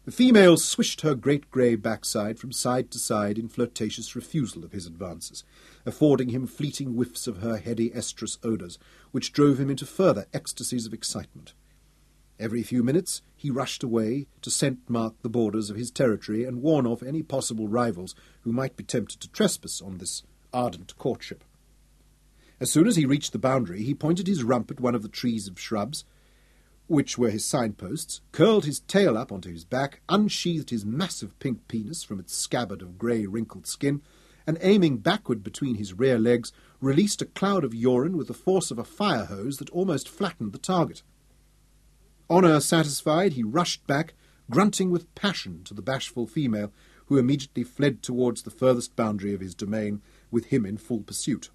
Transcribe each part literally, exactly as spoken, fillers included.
The female swished her great grey backside from side to side in flirtatious refusal of his advances, affording him fleeting whiffs of her heady estrus odours, which drove him into further ecstasies of excitement. Every few minutes he rushed away to scent-mark the borders of his territory and warn off any possible rivals who might be tempted to trespass on this ardent courtship. As soon as he reached the boundary, he pointed his rump at one of the trees of shrubs, which were his signposts, curled his tail up onto his back, unsheathed his massive pink penis from its scabbard of grey wrinkled skin, and aiming backward between his rear legs, released a cloud of urine with the force of a fire hose that almost flattened the target. Honour satisfied, he rushed back, grunting with passion to the bashful female, who immediately fled towards the furthest boundary of his domain, with him in full pursuit.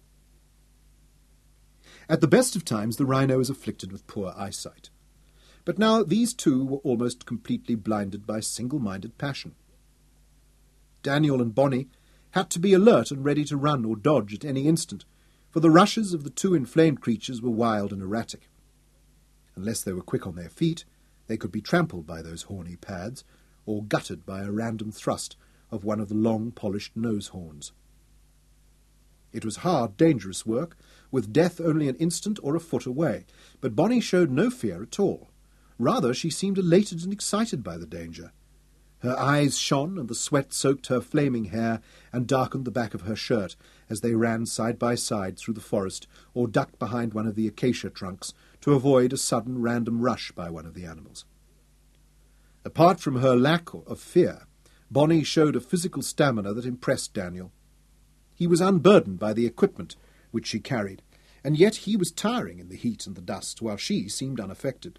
At the best of times the rhino is afflicted with poor eyesight. But now these two were almost completely blinded by single-minded passion. Daniel and Bonnie had to be alert and ready to run or dodge at any instant, for the rushes of the two inflamed creatures were wild and erratic. Unless they were quick on their feet, they could be trampled by those horny pads, or gutted by a random thrust of one of the long, polished nose horns. It was hard, dangerous work, with death only an instant or a foot away, but Bonnie showed no fear at all. Rather, she seemed elated and excited by the danger. Her eyes shone, and the sweat soaked her flaming hair and darkened the back of her shirt as they ran side by side through the forest or ducked behind one of the acacia trunks to avoid a sudden random rush by one of the animals. Apart from her lack of fear, Bonnie showed a physical stamina that impressed Daniel. He was unburdened by the equipment which she carried, and yet he was tiring in the heat and the dust, while she seemed unaffected.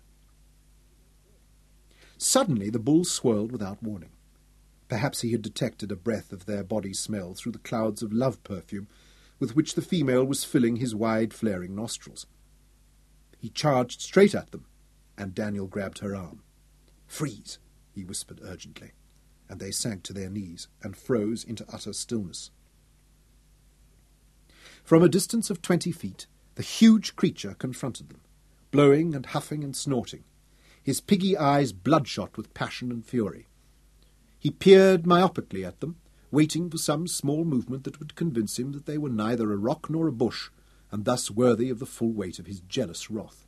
Suddenly the bull swirled without warning. Perhaps he had detected a breath of their body smell through the clouds of love perfume with which the female was filling his wide, flaring nostrils. He charged straight at them, and Daniel grabbed her arm. "Freeze," he whispered urgently, and they sank to their knees and froze into utter stillness. From a distance of twenty feet, the huge creature confronted them, blowing and huffing and snorting, his piggy eyes bloodshot with passion and fury. He peered myopically at them, waiting for some small movement that would convince him that they were neither a rock nor a bush, and thus worthy of the full weight of his jealous wrath.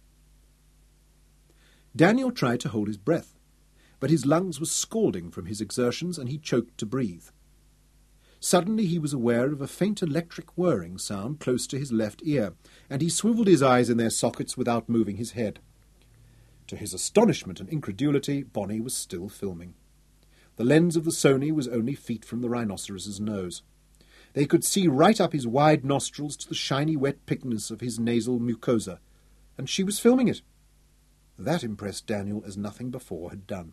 Daniel tried to hold his breath, but his lungs were scalding from his exertions, and he choked to breathe. Suddenly he was aware of a faint electric whirring sound close to his left ear, and he swiveled his eyes in their sockets without moving his head. To his astonishment and incredulity, Bonnie was still filming. The lens of the Sony was only feet from the rhinoceros's nose. They could see right up his wide nostrils to the shiny wet pinkness of his nasal mucosa, and she was filming it. That impressed Daniel as nothing before had done.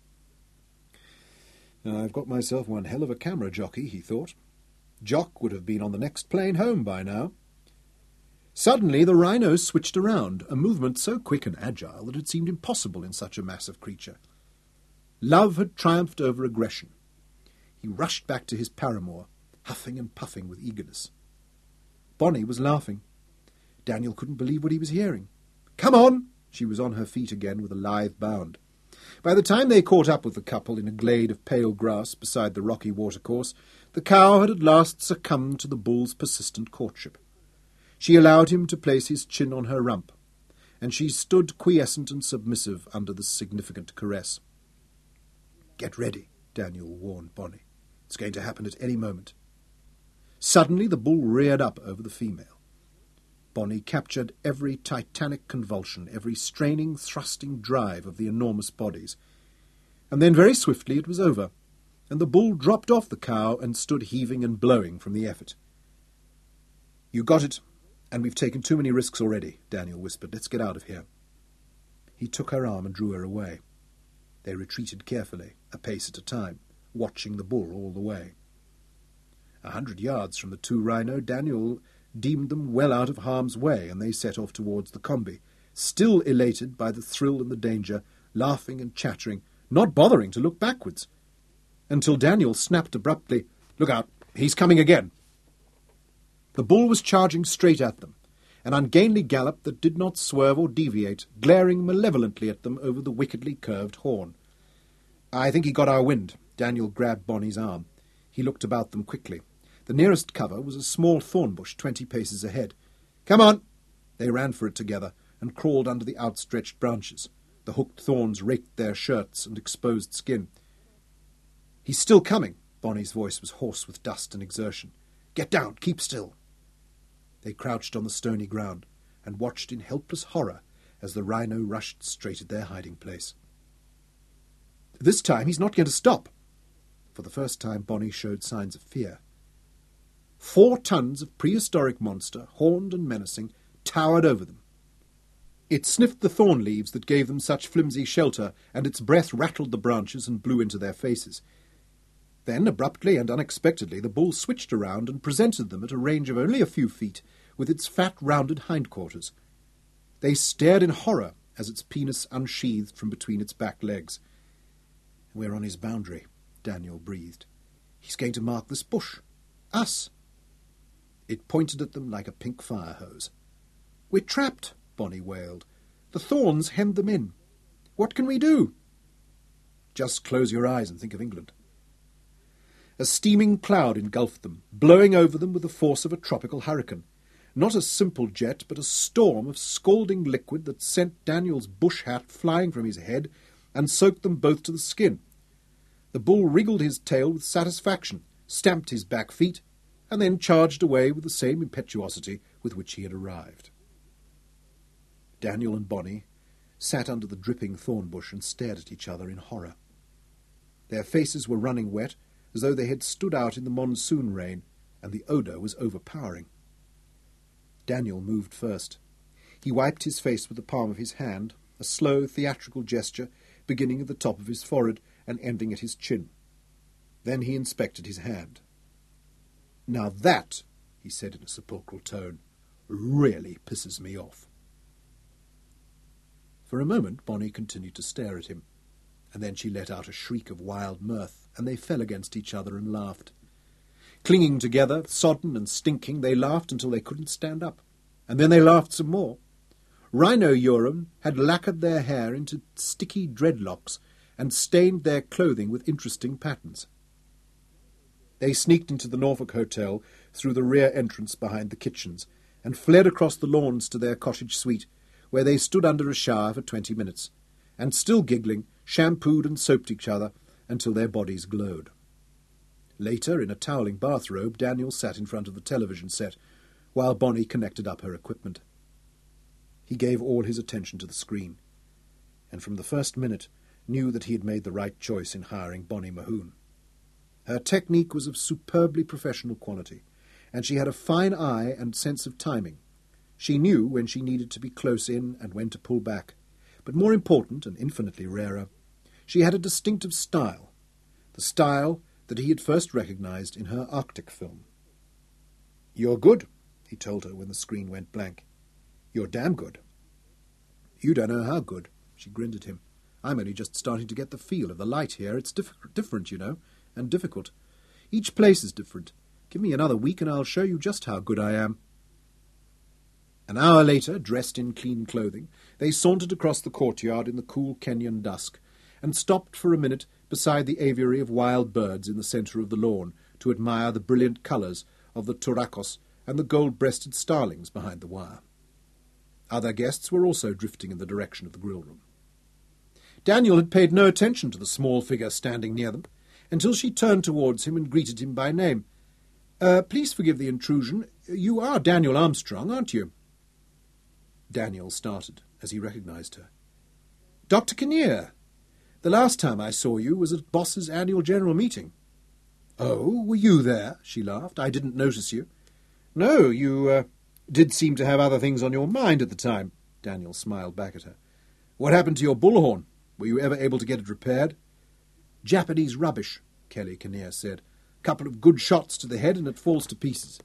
"I've got myself one hell of a camera jockey," he thought. Jock would have been on the next plane home by now. Suddenly the rhino switched around, a movement so quick and agile that it seemed impossible in such a massive creature. Love had triumphed over aggression. He rushed back to his paramour, huffing and puffing with eagerness. Bonnie was laughing. Daniel couldn't believe what he was hearing. "Come on!" She was on her feet again with a lithe bound. By the time they caught up with the couple in a glade of pale grass beside the rocky watercourse, the cow had at last succumbed to the bull's persistent courtship. She allowed him to place his chin on her rump, and she stood quiescent and submissive under this significant caress. "Get ready," Daniel warned Bonnie. "It's going to happen at any moment." Suddenly the bull reared up over the female. Bonnie captured every titanic convulsion, every straining, thrusting drive of the enormous bodies. And then very swiftly it was over, and the bull dropped off the cow and stood heaving and blowing from the effort. "You got it, and we've taken too many risks already," Daniel whispered. "Let's get out of here." He took her arm and drew her away. They retreated carefully, a pace at a time, watching the bull all the way. A hundred yards from the two rhino, Daniel deemed them well out of harm's way, and they set off towards the combi, still elated by the thrill and the danger, laughing and chattering, not bothering to look backwards, until Daniel snapped abruptly, "Look out, he's coming again." The bull was charging straight at them, an ungainly gallop that did not swerve or deviate, glaring malevolently at them over the wickedly curved horn. I think he got our wind. Daniel grabbed Bonnie's arm. He looked about them quickly. The nearest cover was a small thorn bush twenty paces ahead. Come on! They ran for it together and crawled under the outstretched branches. The hooked thorns raked their shirts and exposed skin. He's still coming. Bonnie's voice was hoarse with dust and exertion. Get down! Keep still! They crouched on the stony ground and watched in helpless horror as the rhino rushed straight at their hiding place. This time he's not going to stop. For the first time Bonnie showed signs of fear. Four tons of prehistoric monster, horned and menacing, towered over them. It sniffed the thorn leaves that gave them such flimsy shelter, and its breath rattled the branches and blew into their faces. Then, abruptly and unexpectedly, the bull switched around and presented them at a range of only a few feet, with its fat, rounded hindquarters. They stared in horror as its penis unsheathed from between its back legs. We're on his boundary, Daniel breathed. He's going to mark this bush. Us. It pointed at them like a pink fire hose. We're trapped, Bonnie wailed. The thorns hemmed them in. What can we do? Just close your eyes and think of England. A steaming cloud engulfed them, blowing over them with the force of a tropical hurricane. Not a simple jet, but a storm of scalding liquid that sent Daniel's bush hat flying from his head and soaked them both to the skin. The bull wriggled his tail with satisfaction, stamped his back feet, and then charged away with the same impetuosity with which he had arrived. Daniel and Bonnie sat under the dripping thorn bush and stared at each other in horror. Their faces were running wet, as though they had stood out in the monsoon rain, and the odour was overpowering. Daniel moved first. He wiped his face with the palm of his hand, a slow, theatrical gesture, beginning at the top of his forehead and ending at his chin. Then he inspected his hand. Now that, he said in a sepulchral tone, really pisses me off. For a moment Bonnie continued to stare at him, and then she let out a shriek of wild mirth, and they fell against each other and laughed. Clinging together, sodden and stinking, they laughed until they couldn't stand up, and then they laughed some more. Rhino urine had lacquered their hair into sticky dreadlocks and stained their clothing with interesting patterns. They sneaked into the Norfolk Hotel through the rear entrance behind the kitchens and fled across the lawns to their cottage suite, where they stood under a shower for twenty minutes, and still giggling, shampooed and soaped each other until their bodies glowed. Later, in a toweling bathrobe, Daniel sat in front of the television set, while Bonnie connected up her equipment. He gave all his attention to the screen, and from the first minute knew that he had made the right choice in hiring Bonnie Mahoon. Her technique was of superbly professional quality, and she had a fine eye and sense of timing. She knew when she needed to be close in and when to pull back, but more important, and infinitely rarer, she had a distinctive style, the style that he had first recognized in her Arctic film. "You're good," he told her when the screen went blank. "You're damn good." "You don't know how good," she grinned at him. "I'm only just starting to get the feel of the light here. It's diff- different, you know, and difficult. Each place is different. Give me another week and I'll show you just how good I am." An hour later, dressed in clean clothing, they sauntered across the courtyard in the cool Kenyan dusk, and stopped for a minute beside the aviary of wild birds in the centre of the lawn to admire the brilliant colours of the turacos and the gold-breasted starlings behind the wire. Other guests were also drifting in the direction of the grill room. Daniel had paid no attention to the small figure standing near them, until she turned towards him and greeted him by name. Uh, please forgive the intrusion. You are Daniel Armstrong, aren't you?" Daniel started as he recognised her. "Doctor Kinnear. The last time I saw you was at Boss's annual general meeting." "Oh, were you there?" she laughed. "I didn't notice you." "No, you uh, did seem to have other things on your mind at the time." Daniel smiled back at her. "What happened to your bullhorn? Were you ever able to get it repaired?" "Japanese rubbish," Kelly Kinnear said. "Couple of good shots to the head and it falls to pieces."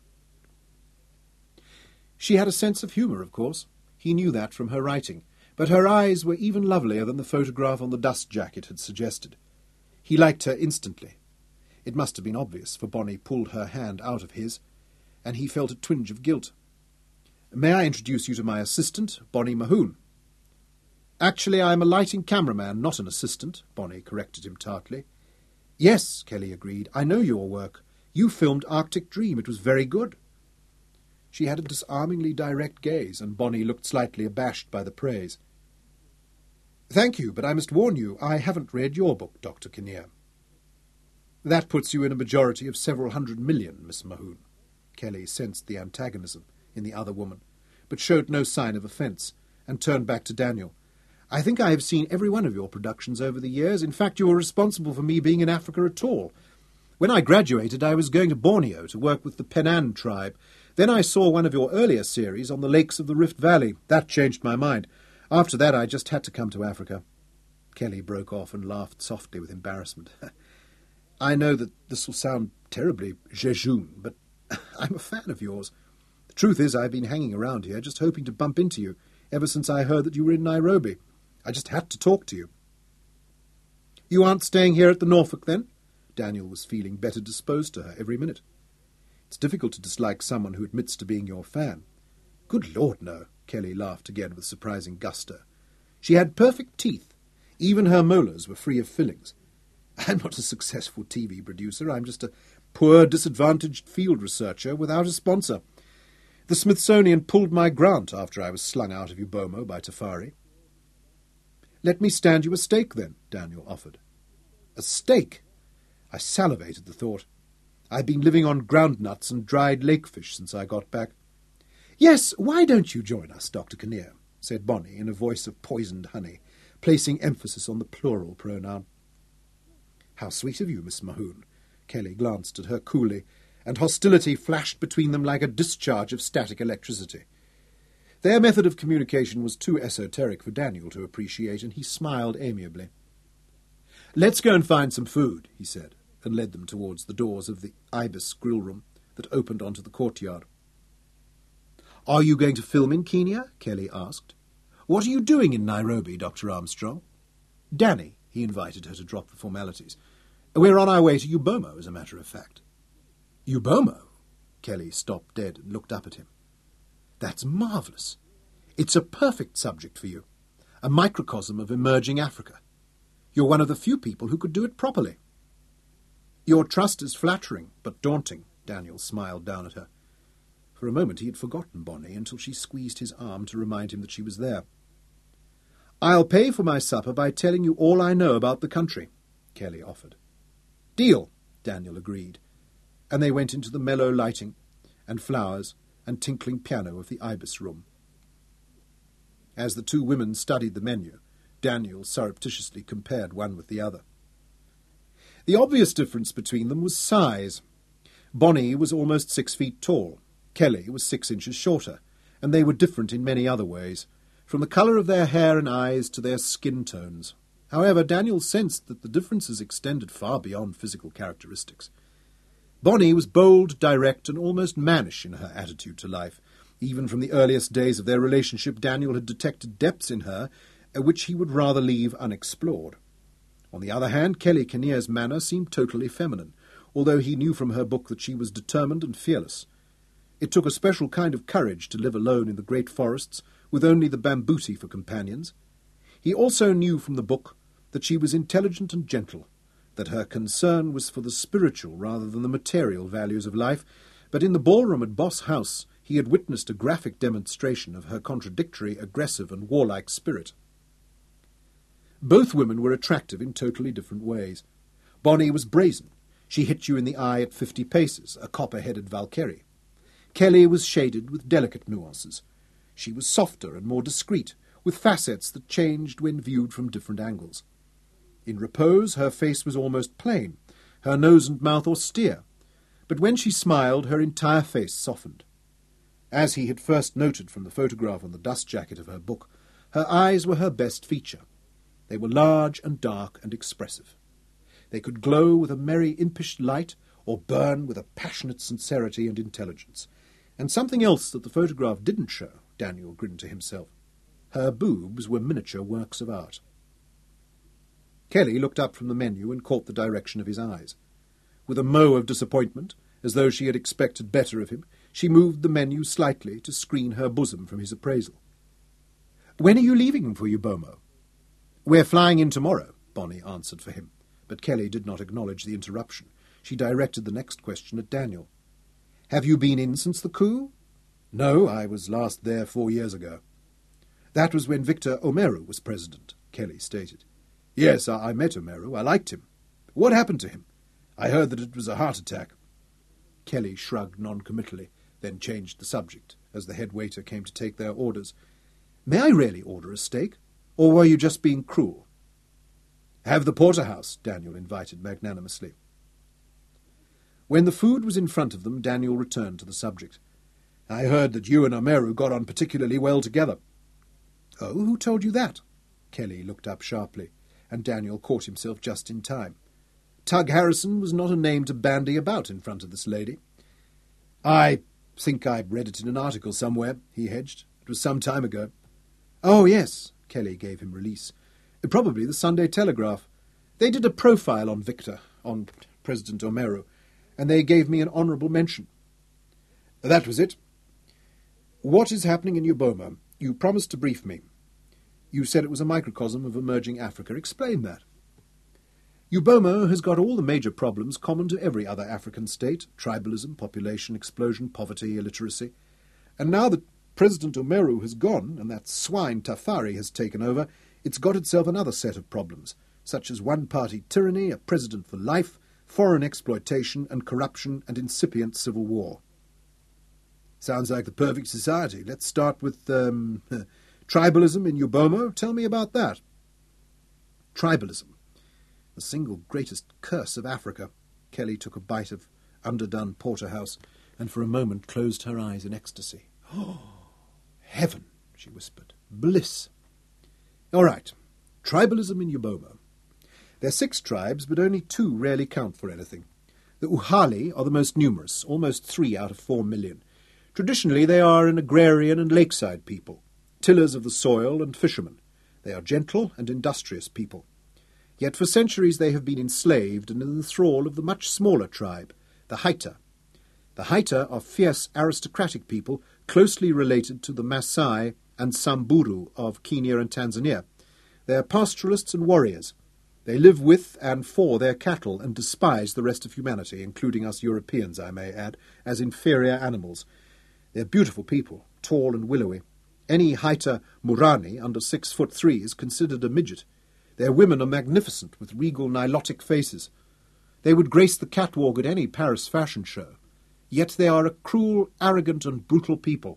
She had a sense of humour, of course. He knew that from her writing, but her eyes were even lovelier than the photograph on the dust jacket had suggested. He liked her instantly. It must have been obvious, for Bonnie pulled her hand out of his, and he felt a twinge of guilt. "May I introduce you to my assistant, Bonnie Mahoon?" Actually, I am a lighting cameraman, not an assistant, Bonnie corrected him tartly. Yes, Kelly agreed. I know your work. You filmed Arctic Dream. It was very good. She had a disarmingly direct gaze, and Bonnie looked slightly abashed by the praise. Thank you, but I must warn you, I haven't read your book, Doctor Kinnear. That puts you in a majority of several hundred million, Miss Mahoon. Kelly sensed the antagonism in the other woman, but showed no sign of offence, and turned back to Daniel. I think I have seen every one of your productions over the years. In fact, you were responsible for me being in Africa at all. When I graduated, I was going to Borneo to work with the Penan tribe. Then I saw one of your earlier series on the lakes of the Rift Valley. That changed my mind. After that, I just had to come to Africa. Kelly broke off and laughed softly with embarrassment. I know that this will sound terribly jejune, but I'm a fan of yours. The truth is, I've been hanging around here just hoping to bump into you ever since I heard that you were in Nairobi. I just had to talk to you. You aren't staying here at the Norfolk, then? Daniel was feeling better disposed to her every minute. It's difficult to dislike someone who admits to being your fan. Good Lord, no, Kelly laughed again with surprising gusto. She had perfect teeth. Even her molars were free of fillings. I'm not a successful T V producer. I'm just a poor, disadvantaged field researcher without a sponsor. The Smithsonian pulled my grant after I was slung out of Ubomo by Tafari. Let me stand you a steak, then, Daniel offered. A steak? I salivated at the thought. I've been living on ground nuts and dried lakefish since I got back. Yes, why don't you join us, Doctor Kinnear? Said Bonnie in a voice of poisoned honey, placing emphasis on the plural pronoun. How sweet of you, Miss Mahoon. Kelly glanced at her coolly, and hostility flashed between them like a discharge of static electricity. Their method of communication was too esoteric for Daniel to appreciate, and he smiled amiably. Let's go and find some food, he said, and led them towards the doors of the Ibis grill room that opened onto the courtyard. Are you going to film in Kenya? Kelly asked. What are you doing in Nairobi, Doctor Armstrong? Danny, he invited her to drop the formalities. We're on our way to Ubomo, as a matter of fact. Ubomo? Kelly stopped dead and looked up at him. That's marvellous. It's a perfect subject for you. A microcosm of emerging Africa. You're one of the few people who could do it properly. Your trust is flattering, but daunting, Daniel smiled down at her. For a moment he had forgotten Bonnie until she squeezed his arm to remind him that she was there. I'll pay for my supper by telling you all I know about the country, Kelly offered. Deal, Daniel agreed, and they went into the mellow lighting and flowers and tinkling piano of the Ibis room. As the two women studied the menu, Daniel surreptitiously compared one with the other. The obvious difference between them was size. Bonnie was almost six feet tall. Kelly was six inches shorter, and they were different in many other ways, from the colour of their hair and eyes to their skin tones. However, Daniel sensed that the differences extended far beyond physical characteristics. Bonnie was bold, direct, and almost mannish in her attitude to life. Even from the earliest days of their relationship, Daniel had detected depths in her which he would rather leave unexplored. On the other hand, Kelly Kinnear's manner seemed totally feminine, although he knew from her book that she was determined and fearless. It took a special kind of courage to live alone in the great forests, with only the bambuti for companions. He also knew from the book that she was intelligent and gentle, that her concern was for the spiritual rather than the material values of life, but in the ballroom at Boss House he had witnessed a graphic demonstration of her contradictory, aggressive and warlike spirit. Both women were attractive in totally different ways. Bonnie was brazen. She hit you in the eye at fifty paces, a copper-headed Valkyrie. Kelly was shaded with delicate nuances. She was softer and more discreet, with facets that changed when viewed from different angles. In repose, her face was almost plain, her nose and mouth austere, but when she smiled, her entire face softened. As he had first noted from the photograph on the dust jacket of her book, her eyes were her best feature. They were large and dark and expressive. They could glow with a merry impish light or burn with a passionate sincerity and intelligence. And something else that the photograph didn't show, Daniel grinned to himself. Her boobs were miniature works of art. Kelly looked up from the menu and caught the direction of his eyes. With a moan of disappointment, as though she had expected better of him, she moved the menu slightly to screen her bosom from his appraisal. When are you leaving for Ubomo? We're flying in tomorrow, Bonnie answered for him, but Kelly did not acknowledge the interruption. She directed the next question at Daniel. Have you been in since the coup? No, I was last there four years ago. That was when Victor Omeru was president, Kelly stated. Yes, I, I met Omeru. I liked him. What happened to him? I heard that it was a heart attack. Kelly shrugged non-committally, then changed the subject, as the head waiter came to take their orders. May I really order a steak? Or were you just being cruel? Have the porterhouse, Daniel invited magnanimously. When the food was in front of them, Daniel returned to the subject. I heard that you and Omeru got on particularly well together. Oh, who told you that? Kelly looked up sharply, and Daniel caught himself just in time. Tug Harrison was not a name to bandy about in front of this lady. I think I read it in an article somewhere, he hedged. It was some time ago. Oh, yes, Kelly gave him release. Probably the Sunday Telegraph. They did a profile on Victor, on President Omeru, and they gave me an honourable mention. That was it. What is happening in Ubomo? You promised to brief me. You said it was a microcosm of emerging Africa. Explain that. Ubomo has got all the major problems common to every other African state, tribalism, population explosion, poverty, illiteracy. And now that President Omeru has gone, and that swine Tafari has taken over, it's got itself another set of problems, such as one-party tyranny, a president for life, foreign exploitation and corruption, and incipient civil war. Sounds like the perfect society. Let's start with um, tribalism in Ubomo. Tell me about that. Tribalism. The single greatest curse of Africa. Kelly took a bite of underdone porterhouse and for a moment closed her eyes in ecstasy. Oh, heaven, she whispered. Bliss. All right. Tribalism in Ubomo. There are six tribes, but only two rarely count for anything. The Uhali are the most numerous, almost three out of four million. Traditionally, they are an agrarian and lakeside people, tillers of the soil and fishermen. They are gentle and industrious people. Yet for centuries they have been enslaved and in the thrall of the much smaller tribe, the Haita. The Haita are fierce aristocratic people closely related to the Maasai and Samburu of Kenya and Tanzania. They are pastoralists and warriors. They live with and for their cattle and despise the rest of humanity, including us Europeans, I may add, as inferior animals. They're beautiful people, tall and willowy. Any Haita Murani under six foot three is considered a midget. Their women are magnificent, with regal nilotic faces. They would grace the catwalk at any Paris fashion show. Yet they are a cruel, arrogant and brutal people.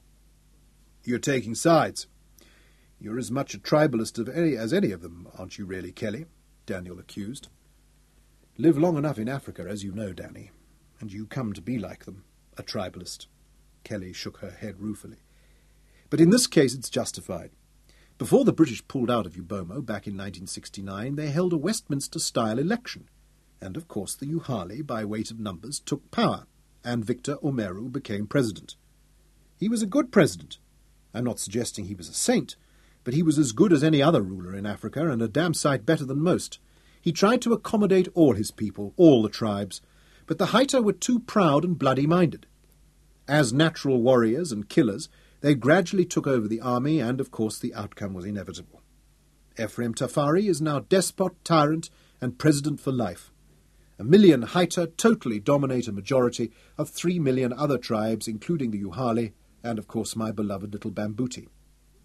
You're taking sides. You're as much a tribalist of any, as any of them, aren't you really, Kelly? Daniel accused. Live long enough in Africa, as you know, Danny, and you come to be like them, a tribalist. Kelly shook her head ruefully. But in this case it's justified. Before the British pulled out of Ubomo back in nineteen sixty-nine, they held a Westminster-style election, and of course the Uhali, by weight of numbers, took power, and Victor Omeru became president. He was a good president. I'm not suggesting he was a saint, but he was as good as any other ruler in Africa, and a damn sight better than most. He tried to accommodate all his people, all the tribes, but the Haita were too proud and bloody-minded. As natural warriors and killers, they gradually took over the army, and, of course, the outcome was inevitable. Ephraim Tafari is now despot, tyrant, and president for life. A million Haita totally dominate a majority of three million other tribes, including the Uhali, and, of course, my beloved little Bambuti.